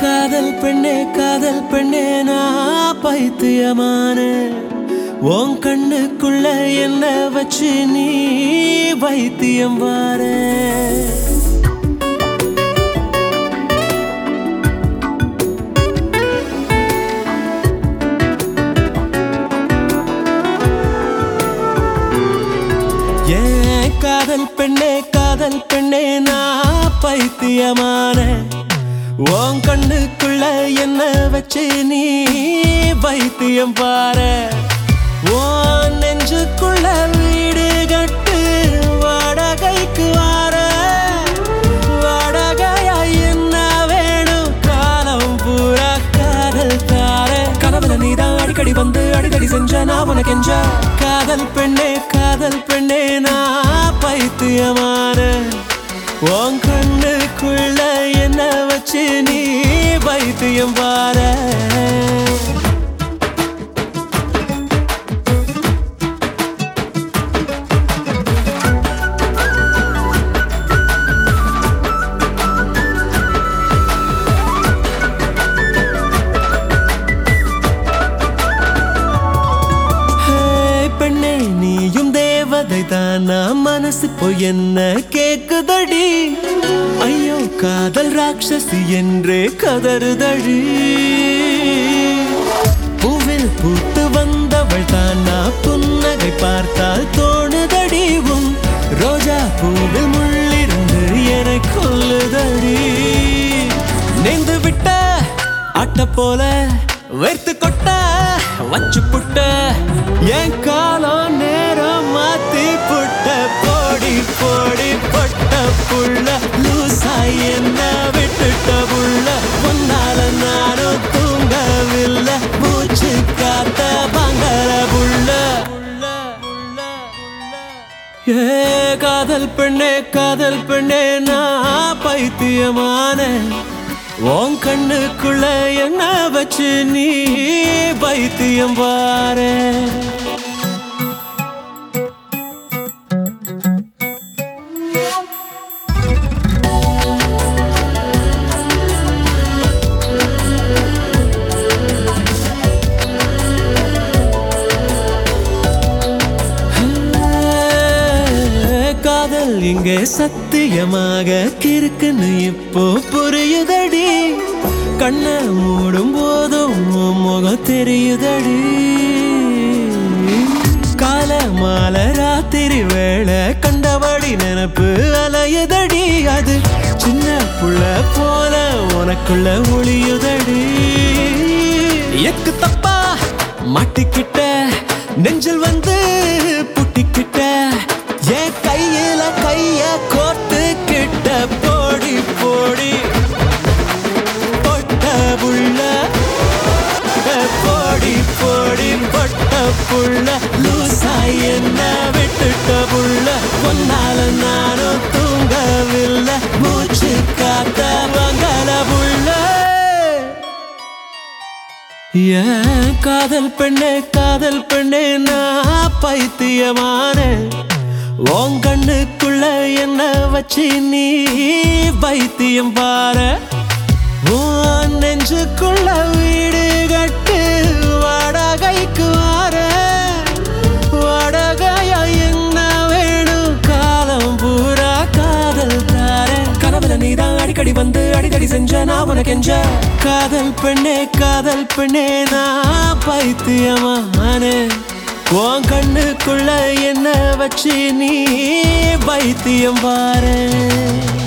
காதல் பெண்ணே நான் பைத்தியமான உன் கண்ணுக்குள்ள என்ன வச்சு நீ வைத்தியம் வார காதல் பெண்ணே நான் பைத்தியமான உன் கண்ணுக்குள்ள என்ன வச்சு நீ வைத்தியம் பாரு உன் நெஞ்சுக்குள்ள வீடு கட்டு வாடகைக்கு வார வாடகையா என்ன வேணும் காலம் பூரா காதல் தார கனவுல நீதான் அடிக்கடி வந்து அடிக்கடி செஞ்ச நான் உனக்கு எஞ்ச காதல் பெண்ணே நான் பைத்தியமான உன் கண்ணுக்குள்ள என்ன வச்சு நீ வைத்தியம் வார பெண்ணே நீயும் தேவதை தானா மனசு போய் என்ன கேக்குதடி ஐயோ காதல் ராட்சசி என்றே கதறுதடி பூவில் பூத்து வந்தவள் தானா புன்னகை பார்த்தால் தோணுதடி ரோஜா பூவில் முள்ளிருந்து என்னை கொல்லுதடி நெந்து விட்ட அட்ட போல வெறுத்து கொட்ட வச்சு புட்ட என் காலம் நேரம் மாத்தி புட்ட போடி போடி பட்ட புள்ள லூசா என்ன விட்டுட்ட புள்ள பொன்னால நானும் தூங்கவில்லை மூச்சு காத்த பங்கர புள்ள காதல் பெண்ணே நான் பைத்தியமான உன் கண்ணுக்குள்ள என்ன வச்சு நீ பைத்தியம் பாரு காதல் இங்கே சத்தியமாக கிறுக்குன்னு இப்போ புரியுதடி கண்ண மூடும் போதும் முகம் தெரியுதடி கால மாலை ராத்திரி வேளை கண்டபடி நினப்பு அலையுதடி அது சின்ன புள்ள போல உனக்குள்ள ஒளியுதடி எக்கு தப்பா மாட்டிக்கிட்ட நெஞ்சில் வந்து புட்டிக்கிட்ட என் கையில கைய கோத்து கிட்ட போடி போடி பொட்ட புள்ள போடி போடி பொட்ட புள்ள லூசா என்ன விட்டுட்ட புள்ள பொன்னால நானும் தூங்கவில்லை மூச்சு காத்த மங்கள புள்ள ஏன் காதல் பெண்ணே நான் பைத்தியமான உன் கண்ணுக்குள்ள என்ன வச்சு நீ வைத்தியம் பாரு உன் நெஞ்சுக்குள்ள வீடு கட்டு வாடகைக்கு வார வாடகையா என்ன வேணும் காலம் பூரா காதல் தார கனவுல நீதான் அடிக்கடி வந்து அடிக்கடி செஞ்ச நான் உனக்கு எஞ்ச காதல் பெண்ணே நான் பைத்தியமான உன் கண்ணுக்குள்ள என்ன வச்சு நீ வைத்தியம் பாரு